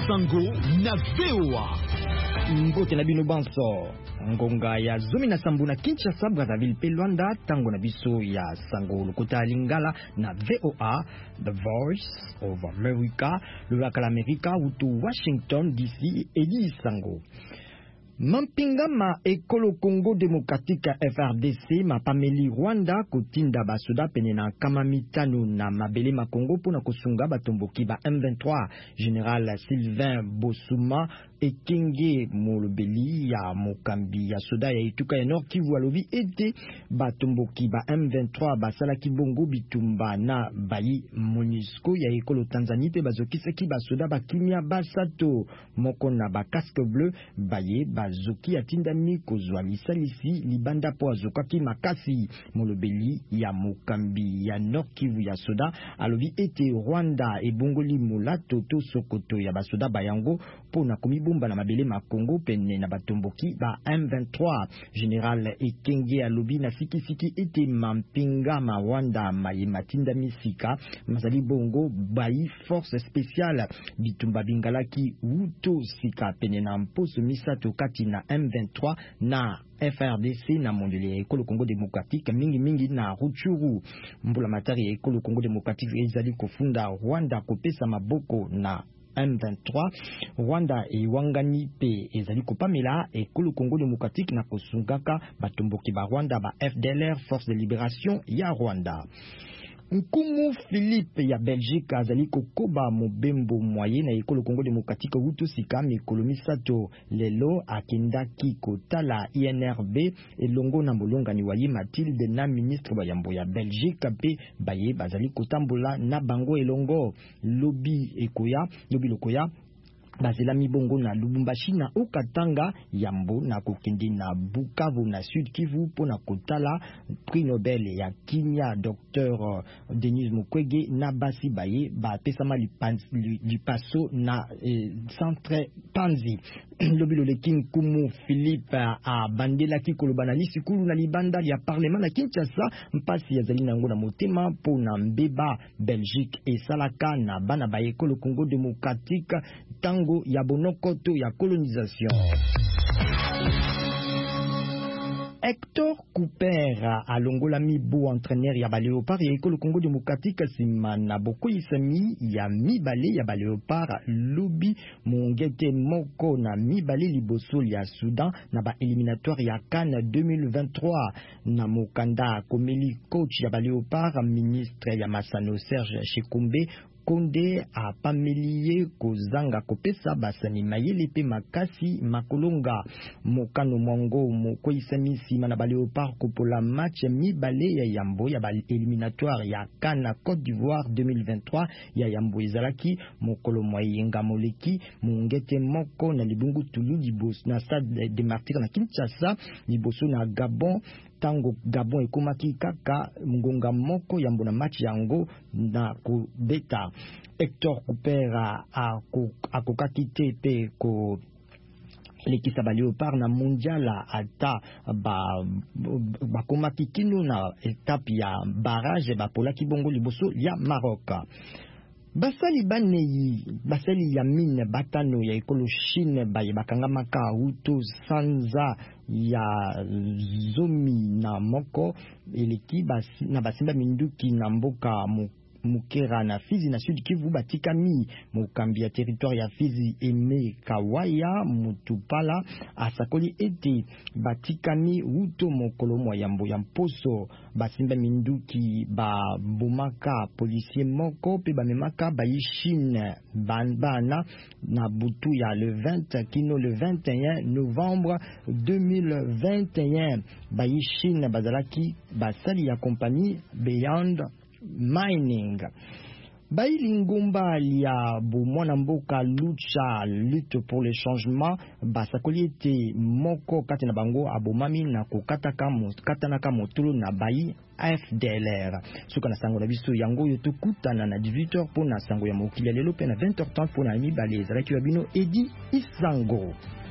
Sango na VOA. Mbote na bino banso ngonga ya zomi na sambu na Kinshasa, Brazzaville pe Luanda, tango na biso ya Sango lokota lingala na VOA, The Voice of America, lulaka la Amerika utu Washington DC edi Sango. Mampinga ma ekolo Congo Democratique FRDC ma pameli Rwanda kotinda basoda pene na kama mitano na mabele ma Congo pona kosunga batomboki ba M23. Général Sylvain Bosuma ekenge molobeli ya mokambi ya soda ya ituka ya Nord Kivu alobi ete batomboki ba M23 basala kibongo bitumba na bayi MONUSCO ya ekolo Tanzanie pe bazokisaki basoda bakimia basato moko na ba casque bleu baye bazoki atindami kozwa lisalisi libanda po azokaki makasi. Molobeli ya mokambi ya Nord Kivu ya soda alobi ete Rwanda ebongoli molato to sokoto ya basoda bayango pona komibumba na mabele ma Congo pene na batomboki ba M23. Général Ekenge alobi na siki ete mampinga ma Rwanda matinda misika mazali bongo bayi force spéciale bitumba bingalaki uto sika pene na mposo misato kati na M23 na FRDC na mondele ya ekolo Congo Démocratique mingi na Rutshuru. Mbula matari ya ekolo Congo Démocratique ezali kofunda Rwanda kopesa maboko na M23. Rwanda ewangani pe ezali kopamela ekolo Congo Démocratique na kosungaka batomboki ba Rwanda ba FDLR, Force de Libération ya Rwanda. Nkumu Philippe ya Belgique azali kokoba mobembo moyen na ekolo Congo Démocratique utu sika mikolo misato lelo akendaki kotala INRB elongo na molongani waye Mathilde na ministre bayambo ya Belgique pe baye bazali kotambola na bango elongo lobi lokoya bazela mibongo na Lubumbashi na Okatanga yambo na kokende na Bukavu na Sud Kivu pona kotala prix Nobel ya Kimia Dr Denis Mukwege na basi baye ba pesama lipaso na centre Panzi. Lobilo le King Kumu Philippe a bandela kikoloba na lisikulu na libanda ya parlement na Kinshasa mpasi ya zali nango na motema pona mbeba Belgique esalaka na bana ba ekolo Congo Démocratique tango ya bonokoto ya colonisation. Hector Cooper alongola mibu entraîneur ya Léopard ya ekolo Congo Démocratique sima na boko isami ya mibale ya Léopard lobi mongete moko na mibale liboso ya Soudan na ba éliminatoire ya CAN 2023 na mokanda komeli coach ya Léopard ministre ya Masano Serge Shekumbe Konde a pamelie kozanga kopesa basani mayele pe makasi makolonga mokano mwango moko isami sima na Léopard kopola match mibale ya yambo ya éliminatoire ya CAN Côte d'Ivoire 2023 ya yambo ezalaki mokolo moyenga moleki mungete moko na libungu tulu liboso na stade de Martyrs na Kinshasa liboso na Gabon. Tango Gabon ekomaki kaka ngonga moko yambo na match yango na kubeta. Hector Cooper akokaki te pe ko lekisa ba Léopard na mondiala ata bakomaki kino na etape ya barrage bapolaki bongo liboso ya Maroc. Basali ya mine batano ya ekolo Chine baye bakangamaka uto sanza ya zomi na moko eleki na basimba minduki na mboka Mukera na Fizi na Sud Kivu batikami mokambi ya territoire ya Fizi Eme Kawaya Mutupala asakoli ete batikami uto mokolo moyambo ya mposo basimba minduki ba bomaka policier moko pe bamemaka bayishine bana na butu ya le 20 kino le 21 novembre 2021 bayishine bazalaki basali ya compagnie Beyond Mining. Baili ngumba ya mwana mboka lutte pour le changement basakoli ete moko kati na bango abomami na katanaka motolo na bayi FDLR. Suka na sango na biso yango yo tokutana na 18h pona sango ya mokili lelo pe na 20h30 pona mibale ezalaki wa bino Edi Isango.